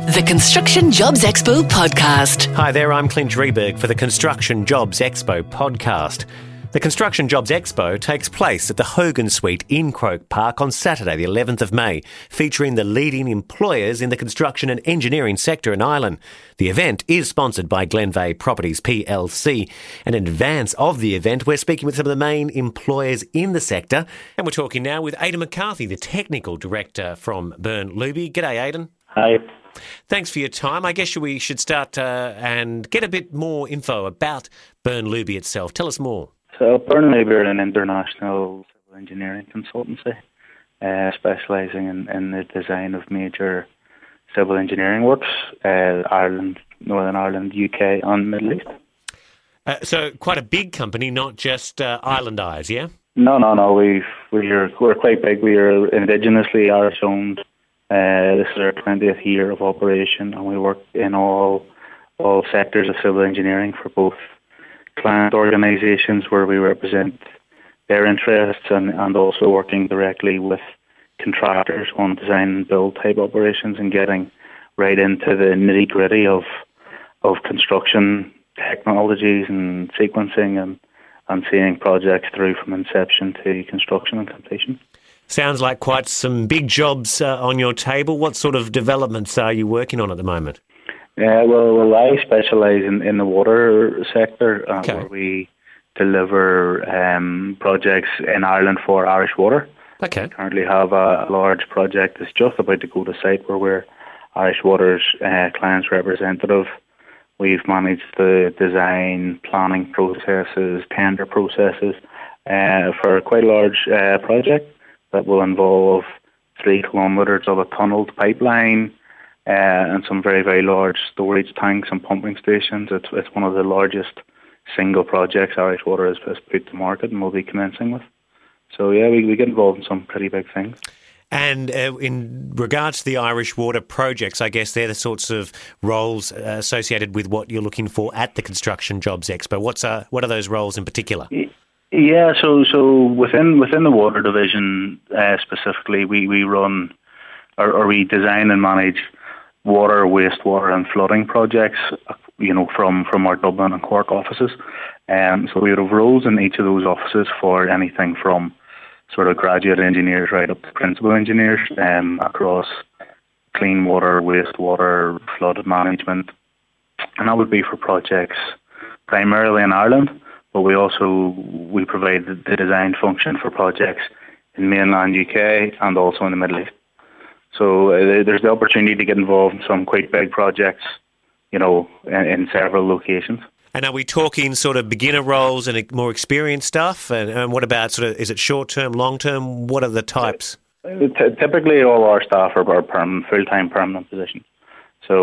The Construction Jobs Expo podcast. Hi there, I'm Clint Drieberg for the Construction Jobs Expo podcast. The Construction Jobs Expo takes place at the Hogan Suite in Croke Park on Saturday the 11th of May, featuring the leading employers in the construction and engineering sector in Ireland. The event is sponsored by Glenveagh Properties plc, and in advance of the event we're speaking with some of the main employers in the sector, and we're talking now with Aidan McCarthy, the Technical Director from Byrne Luby. G'day Aidan. Hi. Thanks for your time. I guess we should start and get a bit more info about Byrne Luby itself. Tell us more. So Byrne Luby are an international civil engineering consultancy, specialising in the design of major civil engineering works, Ireland, Northern Ireland, UK and Middle East. So quite a big company, not just islandised, yeah? No. We're quite big. We are indigenously Irish-owned. This is our 20th year of operation, and we work in all sectors of civil engineering for both client organisations where we represent their interests and also working directly with contractors on design and build type operations and getting right into the nitty-gritty of construction technologies and sequencing and seeing projects through from inception to construction and completion. Sounds like quite some big jobs on your table. What sort of developments are you working on at the moment? Well, I specialise in the water sector, where we deliver projects in Ireland for Irish Water. Okay. We currently have a large project that's just about to go to site where we're Irish Water's clients representative. We've managed the design, planning processes, tender processes for quite a large project that will involve 3 kilometres of a tunnelled pipeline and some very, very large storage tanks and pumping stations. It's one of the largest single projects Irish Water has put to market and will be commencing with. So yeah, we get involved in some pretty big things. And in regards to the Irish Water projects, I guess they're the sorts of roles associated with what you're looking for at the Construction Jobs Expo. What are those roles in particular? Yeah, so within the water division specifically, we run or we design and manage water, wastewater, and flooding projects. From our Dublin and Cork offices. So we would have roles in each of those offices for anything from sort of graduate engineers right up to principal engineers across clean water, wastewater, flood management, and that would be for projects primarily in Ireland. But we provide the design function for projects in mainland UK and also in the Middle East. So there's the opportunity to get involved in some quite big projects, in several locations. And are we talking sort of beginner roles and more experienced stuff? And what about is it short-term, long-term? What are the types? Typically all our staff are full-time permanent positions. So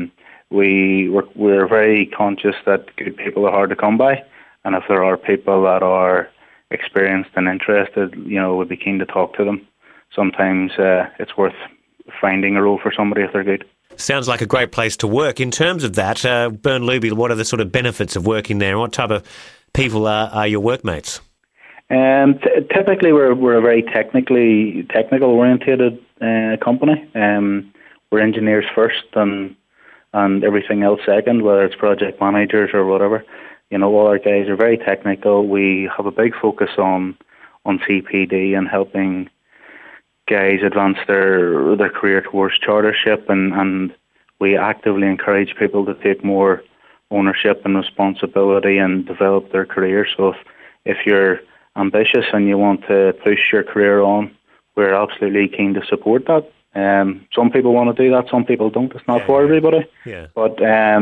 we're very conscious that good people are hard to come by. And if there are people that are experienced and interested, we'd be keen to talk to them. Sometimes it's worth finding a role for somebody if they're good. Sounds like a great place to work. In terms of that, Byrne Luby, what are the sort of benefits of working there? What type of people are your workmates? Typically, we're a very technical orientated company. We're engineers first and everything else second, whether it's project managers or whatever. All our guys are very technical. We have a big focus on CPD and helping guys advance their career towards chartership, and we actively encourage people to take more ownership and responsibility and develop their career. So if you're ambitious and you want to push your career on, we're absolutely keen to support that. Some people want to do that, some people don't. It's not for everybody. Yeah. But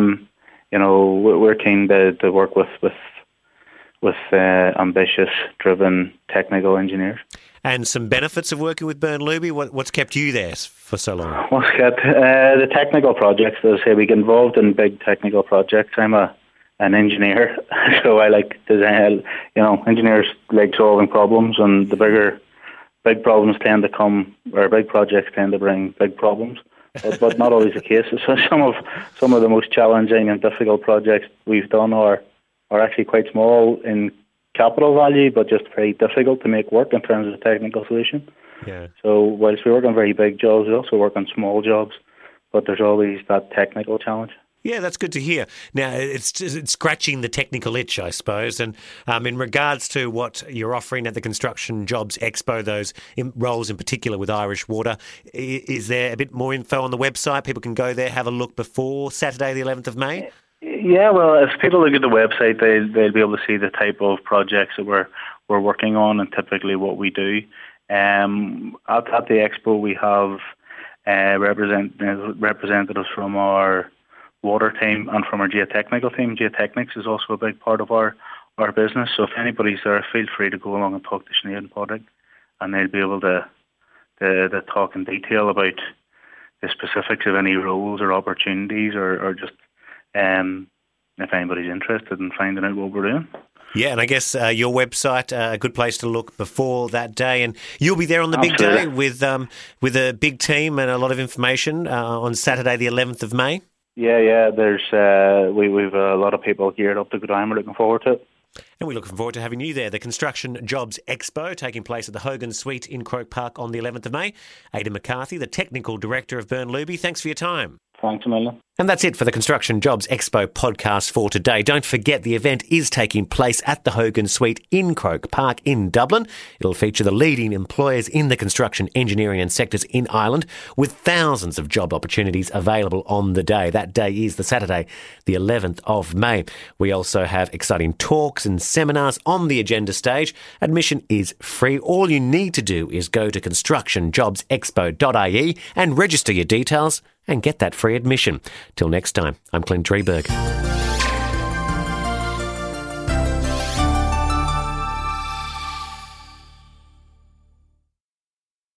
we're keen to work with ambitious, driven, technical engineers. And some benefits of working with Byrne Luby? What's kept you there for so long? What's kept the technical projects? As I say, we get involved in big technical projects. I'm an engineer, so I like design. Engineers like solving problems, and the big problems tend to come, or big projects tend to bring big problems. But not always the case. So some of the most challenging and difficult projects we've done are actually quite small in capital value, but just very difficult to make work in terms of the technical solution. Yeah. So whilst we work on very big jobs, we also work on small jobs but there's always that technical challenge. Yeah, that's good to hear. Now, it's scratching the technical itch, I suppose. And in regards to what you're offering at the Construction Jobs Expo, those roles in particular with Irish Water, is there a bit more info on the website? People can go there, have a look before Saturday, the 11th of May? Yeah, well, if people look at the website, they'll be able to see the type of projects that we're working on and typically what we do. At the expo, we have representatives from our water team and from our geotechnical team. Geotechnics is also a big part of our business. So if anybody's there, feel free to go along and talk to Sinead and Padraig, and they'll be able to talk in detail about the specifics of any roles or opportunities or just if anybody's interested in finding out what we're doing. Yeah, and I guess your website, a good place to look before that day. And you'll be there on the big day with a big team and a lot of information on Saturday, the 11th of May. Yeah. There's we've a lot of people geared up to go down. We're looking forward to it. And we're looking forward to having you there. The Construction Jobs Expo taking place at the Hogan Suite in Croke Park on the 11th of May. Aidan McCarthy, the Technical Director of Burnlooby, thanks for your time. Thanks a million. And that's it for the Construction Jobs Expo podcast for today. Don't forget the event is taking place at the Hogan Suite in Croke Park in Dublin. It'll feature the leading employers in the construction, engineering and sectors in Ireland, with thousands of job opportunities available on the day. That day is the Saturday, the 11th of May. We also have exciting talks and seminars on the agenda stage. Admission is free. All you need to do is go to constructionjobsexpo.ie and register your details and get that free admission. Till next time, I'm Clint Drieberg.